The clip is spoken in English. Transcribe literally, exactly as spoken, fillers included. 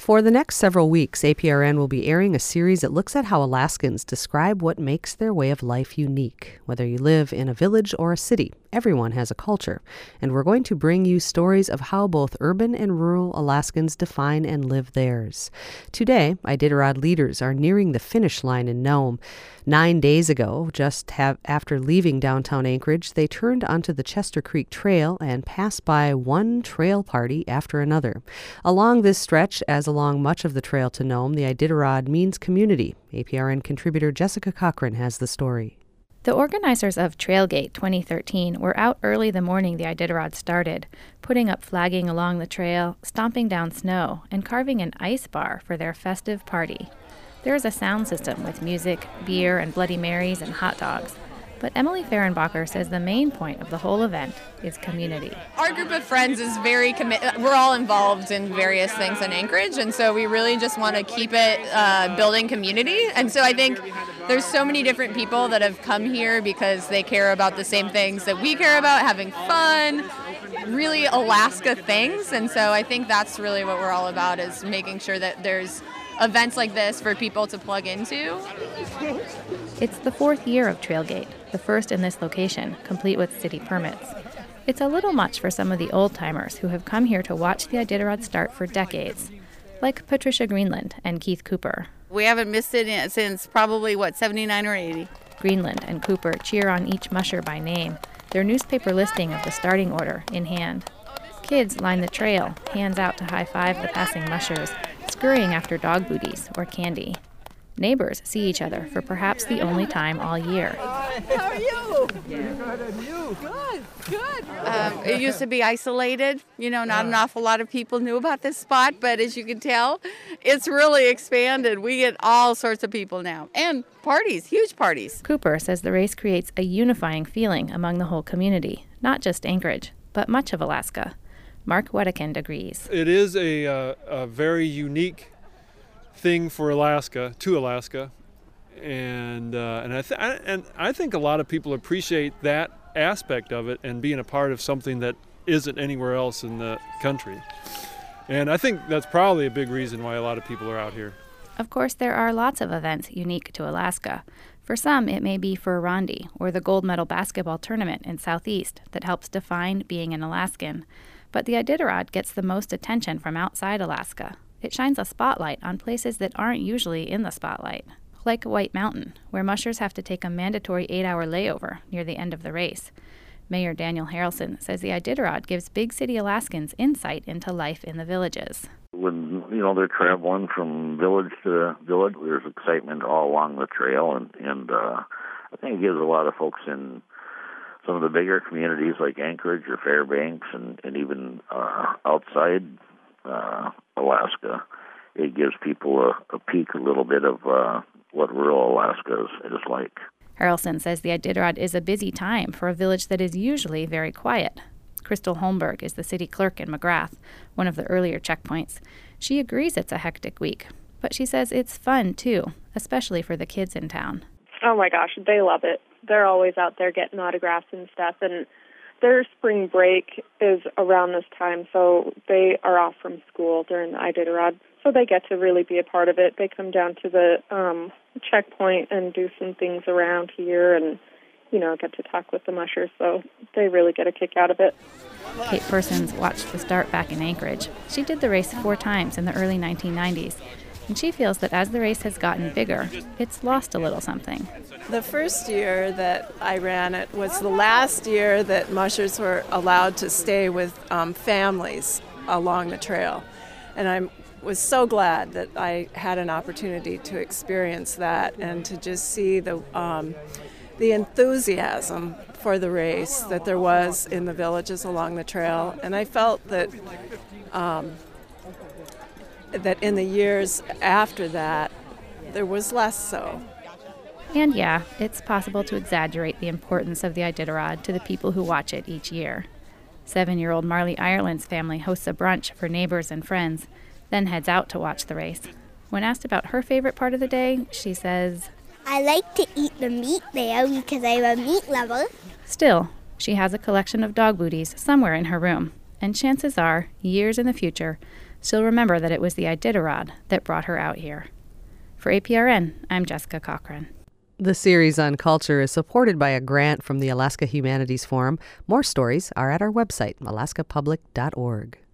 For the next several weeks, A P R N will be airing a series that looks at how Alaskans describe what makes their way of life unique. Whether you live in a village or a city, everyone has a culture. And we're going to bring you stories of how both urban and rural Alaskans define and live theirs. Today, Iditarod leaders are nearing the finish line in Nome. Nine days ago, just have, after leaving downtown Anchorage, they turned onto the Chester Creek Trail and passed by one trail party after another. Along this stretch, as along much of the trail to Nome, the Iditarod means community. A P R N contributor Jessica Cochran has the story. The organizers of Trailgate twenty thirteen were out early the morning the Iditarod started, putting up flagging along the trail, stomping down snow, and carving an ice bar for their festive party. There is a sound system with music, beer, and Bloody Marys and hot dogs. But Emily Fehrenbacher says the main point of the whole event is community. Our group of friends is very committed. We're all involved in various things in Anchorage, and so we really just want to keep it uh, building community. And so I think there's so many different people that have come here because they care about the same things that we care about, having fun, really Alaska things. And so I think that's really what we're all about, is making sure that there's events like this for people to plug into. It's the fourth year of Trailgate, the first in this location, complete with city permits. It's a little much for some of the old-timers who have come here to watch the Iditarod start for decades, like Patricia Greenland and Keith Cooper. We haven't missed it since probably, what, seventy-nine or eighty. Greenland and Cooper cheer on each musher by name, their newspaper listing of the starting order in hand. Kids line the trail, hands out to high-five the passing mushers, scurrying after dog booties or candy. Neighbors see each other for perhaps the only time all year. Hi, how are you? Good, and you? Good, good. Um, it used to be isolated. You know, not an awful lot of people knew about this spot, but as you can tell, it's really expanded. We get all sorts of people now, and parties, huge parties. Cooper says the race creates a unifying feeling among the whole community, not just Anchorage, but much of Alaska. Mark Wedekind agrees. It is a, uh, a very unique thing for Alaska, to Alaska, and uh, and I th- I, and I think a lot of people appreciate that aspect of it and being a part of something that isn't anywhere else in the country. And I think that's probably a big reason why a lot of people are out here. Of course, there are lots of events unique to Alaska. For some, it may be Furruwandi, or the gold medal basketball tournament in Southeast that helps define being an Alaskan. But the Iditarod gets the most attention from outside Alaska. It shines a spotlight on places that aren't usually in the spotlight, like White Mountain, where mushers have to take a mandatory eight-hour layover near the end of the race. Mayor Daniel Harrelson says the Iditarod gives big city Alaskans insight into life in the villages. When, you know, they're traveling from village to village, there's excitement all along the trail, and, and uh, I think it gives a lot of folks in some of the bigger communities like Anchorage or Fairbanks and, and even uh, outside uh, Alaska, it gives people a, a peek a little bit of uh, what rural Alaska is, is like. Harrelson says the Iditarod is a busy time for a village that is usually very quiet. Crystal Holmberg is the city clerk in McGrath, one of the earlier checkpoints. She agrees it's a hectic week, but she says it's fun too, especially for the kids in town. Oh my gosh, they love it. They're always out there getting autographs and stuff, and their spring break is around this time, so they are off from school during the Iditarod, so they get to really be a part of it. They come down to the um, checkpoint and do some things around here and, you know, get to talk with the mushers, so they really get a kick out of it. Kate Persons watched the start back in Anchorage. She did the race four times in the early nineteen nineties, and she feels that as the race has gotten bigger, it's lost a little something. The first year that I ran it was the last year that mushers were allowed to stay with um, families along the trail. And I was so glad that I had an opportunity to experience that and to just see the um, the enthusiasm for the race that there was in the villages along the trail. And I felt that um, that in the years after that, there was less so. And yeah, it's possible to exaggerate the importance of the Iditarod to the people who watch it each year. Seven-year-old Marley Ireland's family hosts a brunch for neighbors and friends, then heads out to watch the race. When asked about her favorite part of the day, she says, I like to eat the meat there because I'm a meat lover. Still, she has a collection of dog booties somewhere in her room, and chances are, years in the future, she'll remember that it was the Iditarod that brought her out here. For A P R N, I'm Jessica Cochran. The series on culture is supported by a grant from the Alaska Humanities Forum. More stories are at our website, alaska public dot org.